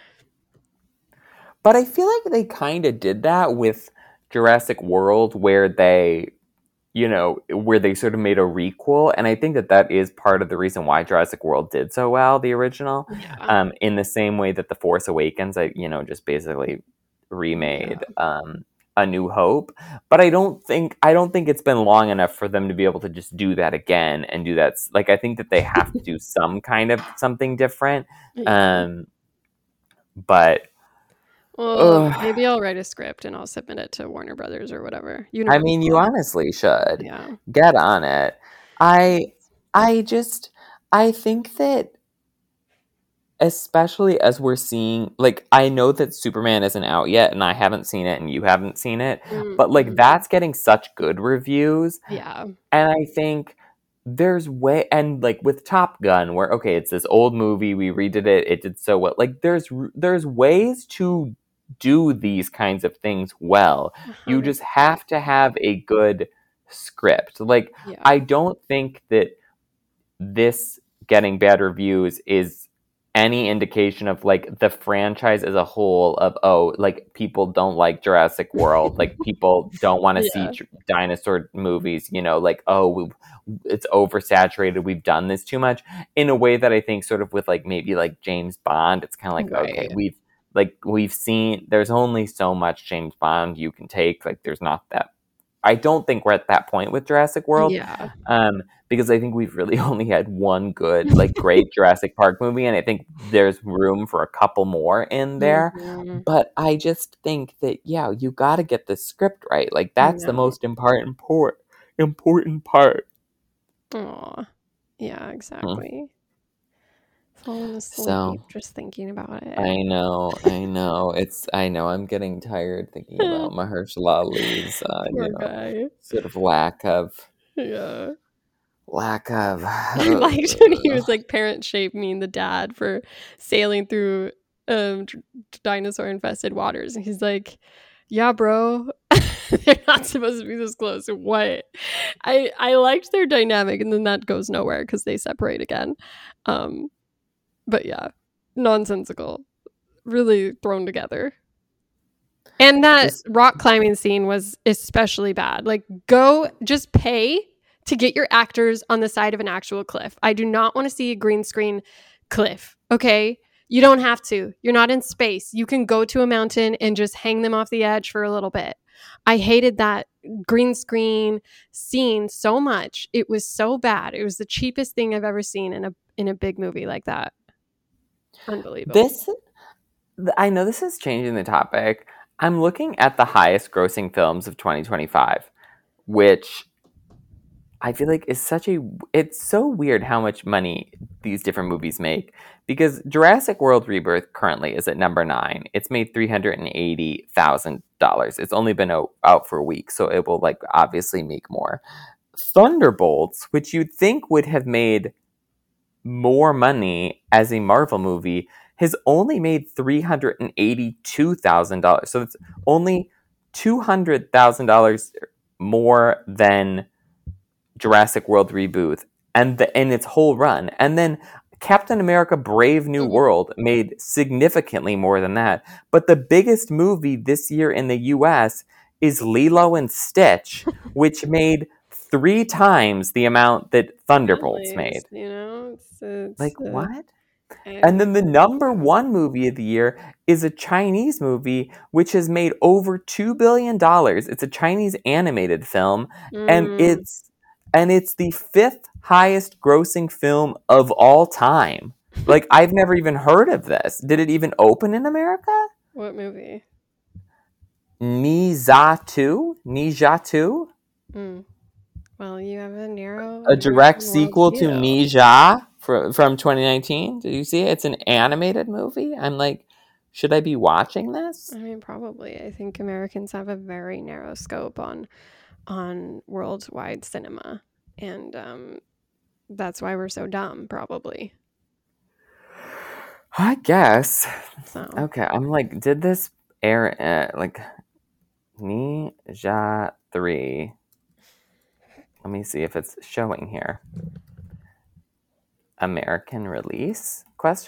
But I feel like they kind of did that with Jurassic World, where they, where they sort of made a requel. And I think that is part of the reason why Jurassic World did so well, the original, in the same way that The Force Awakens, just basically remade A New Hope. But I don't think it's been long enough for them to be able to just do that again and do that. Like, I think that they have to do some kind of something different. But well, maybe I'll write a script and I'll submit it to Warner Brothers or whatever. I mean, you honestly should get on it. I think that, especially as we're seeing, like, I know that Superman isn't out yet and I haven't seen it and you haven't seen it, but like, that's getting such good reviews. Yeah. And I think there's and like with Top Gun, where, okay, it's this old movie, we redid it, it did so well. Like, there's ways to do these kinds of things well. 100%. You just have to have a good script. Like, I don't think that this getting bad reviews is any indication of like the franchise as a whole of, like, people don't like Jurassic World, like people don't want to see dinosaur movies, like, it's oversaturated, we've done this too much, in a way that I think sort of with like maybe like James Bond, it's kind of like, okay, we've seen, there's only so much James Bond you can take. Like, there's not that. I don't think we're at that point with Jurassic World. Yeah. Because I think we've really only had one good, like, great Jurassic Park movie, and I think there's room for a couple more in there. Mm-hmm. But I just think that, you got to get the script right. Like, that's the most important part. Aw. Yeah, exactly. Falling asleep just thinking about it. I know. I'm getting tired thinking about Mahershala Ali's, sort of lack of. I I liked when he was like parent shaming the dad for sailing through dinosaur infested waters, and he's like, yeah, bro, they're not supposed to be this close. What? I liked their dynamic, and then that goes nowhere because they separate again. But nonsensical, really thrown together. And that rock climbing scene was especially bad. Like, just pay to get your actors on the side of an actual cliff. I do not want to see a green screen cliff, okay? You don't have to. You're not in space. You can go to a mountain and just hang them off the edge for a little bit. I hated that green screen scene so much. It was so bad. It was the cheapest thing I've ever seen in a big movie like that. Unbelievable. I know this is changing the topic. I'm looking at the highest grossing films of 2025, which I feel like is it's so weird how much money these different movies make, because Jurassic World Rebirth currently is at number 9. It's made $380,000. It's only been out for a week, so it will like obviously make more. Thunderbolts, which you'd think would have made more money as a Marvel movie, has only made $382,000. So it's only $200,000 more than Jurassic World Reboot and in its whole run. And then Captain America Brave New World made significantly more than that. But the biggest movie this year in the US is Lilo and Stitch, which made 3 times the amount that Thunderbolts made. You know, it's like what? And then the number 1 movie of the year is a Chinese movie which has made over $2 billion. It's a Chinese animated film, and it's the 5th highest grossing film of all time. Like, I've never even heard of this. Did it even open in America? What movie? Ni Zha 2? Well, you have a direct sequel to Ni Zha from 2019. Did you see it? It's an animated movie. I'm like, should I be watching this? I mean, probably. I think Americans have a very narrow scope on worldwide cinema, and that's why we're so dumb, probably. I guess. So. Okay, I'm like, did this air like Ni Zha 3? Let me see if it's showing here. American release? ?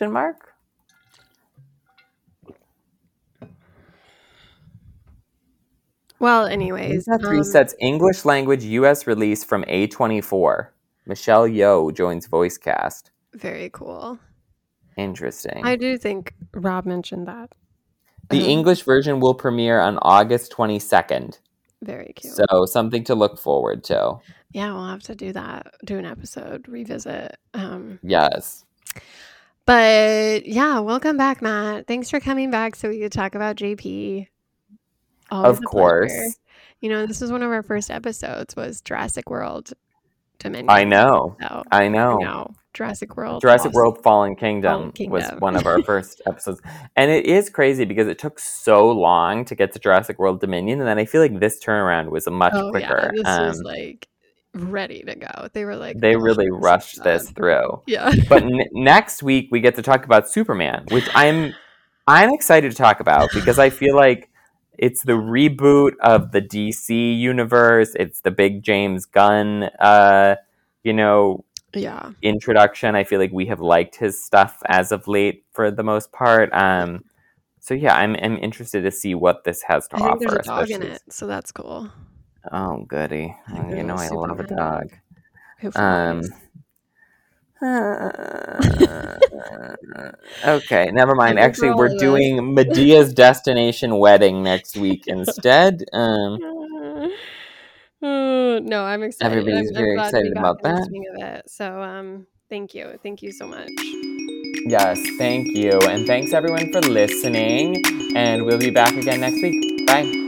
Well, anyways. Ni Zha 3 sets English language US release from A24. Michelle Yeoh joins voice cast. Very cool. Interesting. I do think Rob mentioned that. The English version will premiere on August 22nd. Very cute. So something to look forward to. Yeah, we'll have to do that. Do an episode, revisit. Yes. But yeah, welcome back, Matt. Thanks for coming back so we could talk about JP. Always of course. Pleasure. You know, this was one of our first episodes, was Jurassic World Dominion. I know. So, I know. Jurassic World Fallen Kingdom was one of our first episodes. And it is crazy because it took so long to get to Jurassic World Dominion. And then I feel like this turnaround was much quicker. Yeah, this was like ready to go. They were like... They really rushed this through. Yeah. But next week we get to talk about Superman, which I'm excited to talk about because I feel like it's the reboot of the DC universe. It's the big James Gunn, introduction. I feel like we have liked his stuff as of late for the most part. So yeah, I'm interested to see what this has to offer. There's a dog in it, so that's cool. Oh, goody! I love a dog. Okay, never mind. Actually, we're doing Medea's Destination Wedding next week instead. No, I'm excited. Everybody's very excited about that. So, thank you so much. Yes, thank you, and thanks everyone for listening. And we'll be back again next week. Bye.